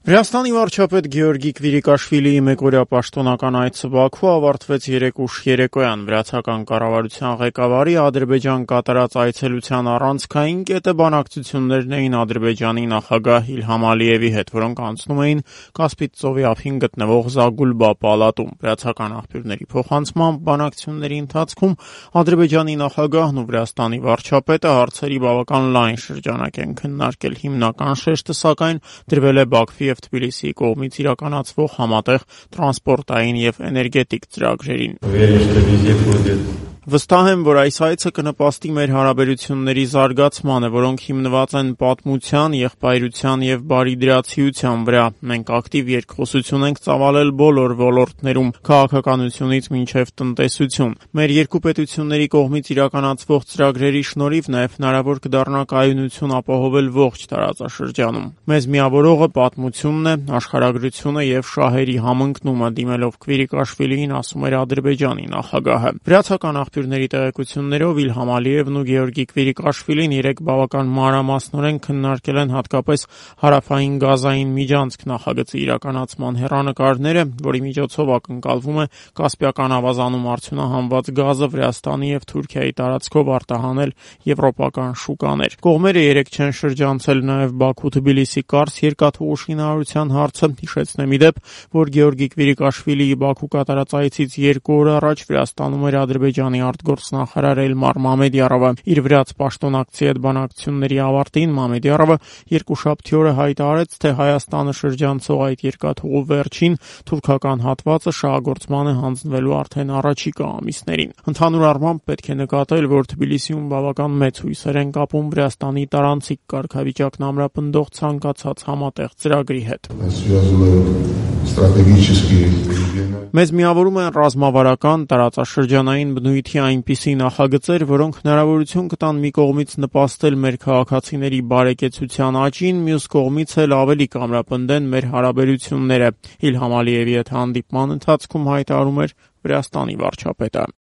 Վրաստանի վարչապետ Գեորգի Կվիրիկաշվիլիի մեկօրյա պաշտոնական այցը Բաքու ավարտվեց երեկուշ երեկոյան։ Վրացական կառավարության ղեկավարի Ադրբեջան կատարած այցելության առանցքային կետը բանակցություններն էին Ադրբեջանի նախագահ Իլհամ Ալիևի հետ, որոնք անցնում էին Կասպից ծովի ափին գտնվող Զագուլբա պալատում։ Վրացական աղբյուրների փոխանցմամբ բանակցությունների ընթացքում Ադրբեջանի նախագահն ու Վրաստանի վարչապետը հարցերի բավական լայն շրջանակ են քննարկել։ Հիմնական շեշտը, սակայն, դրվել է Բաքվի և Թբիլիսիի կողմից իրականացվող համատեղ տրանսպորտային և էներգետիկ ծրագրերին։ Վստահ եմ, որ այս այցը կնպաստի մեր հարաբերությունների զարգացմանը, որոնք հիմնված են պատմության, եղբայրության և բարիդրացիության վրա։ Մենք ակտիվ երկխոսություն ենք ծավալել բոլոր ոլորտներում՝ քաղաքականությունից մինչև տնտեսություն։ Մեր երկու պետությունների կողմից իրականացվող ծրագրերի շնորհիվ նաև հնարավոր կդառնա կայունություն ապահովել ողջ տարածաշրջանում։ Մեզ միավորողը պատմությունն է, աշխարհագրությունը և շահերի համընկնումը, դիմելով Կվիրիկաշվիլիին, ասում էր Ադրբեջանի նախագահը։ Վրացական աղբյուրների տեղեկություններով Իլհամ Ալիևն ու Գեորգի Կվիրիկաշվիլին երեկ բավական մանրամասնորեն քննարկել են հատկապես հարավային գազային միջանցք նախագծի իրականացման հեռանկարները, որի միջոցով ակնկալվում է Կասպիական ավազանում արդյունահանված գազը Վրաստանի և Թուրքիայի տարածքով արտահանել եվրոպական շուկաներ։ Կողմերը երեկ չեն շրջանցել նաև Բաքու-Թբիլիսի կարճ երկաթուղու շինարարության հարցը։ Հիշեցնեմ ի դեպ, որ Գեորգի Կվիրիկաշվիլիի Բաքու կատարած այցից 2 օր առաջ Վրաստանում էր Ադրբեջանի արտգործնախարար Էլմար Մամեդյարովը։ Իր վրաց պաշտոնակցի հետ բանակցությունների ավարտին Մամեդյարովը երկուշաբթի օրը հայտարարեց, թե Հայաստանը շրջանցող այդ երկաթուղու վերջին թուրքական հատվածը շահագործման է հանձնվելու արդեն առաջիկա ամիսներին։ Ընդհանուր առմամբ պետք է նկատել, որ Թբիլիսիում բավական մեծ հույսեր են կապում Վրաստանի տարանցիկ կարգավիճակն ամրապնդող ցանկացած համատեղ ծրագրի հետ։ Մեզ միավորում են ռազմավարական, տարածաշրջանային բնույթի այնպիսի նախագծեր, որոնք հնարավորություն կտան մի կողմից նպաստել մեր քաղաքացիների բարեկեցության աճին, մյուս կողմից էլ ավելի կամրապնդեն մեր հարաբերությունները, Իլհամ Ալիևի հետ հանդիպման ընթացքում հայտարարում էր Վրաստանի վարչապետը։